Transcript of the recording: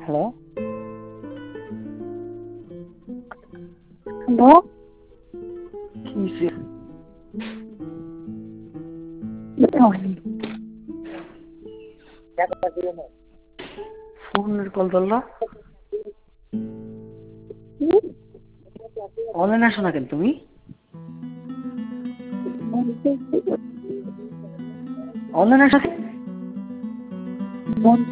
Hello, hello, কি হইছে? ফোনের কল ধরলা? অনলাইনে আসো না কেন তুমি? অনলাইনে আসো?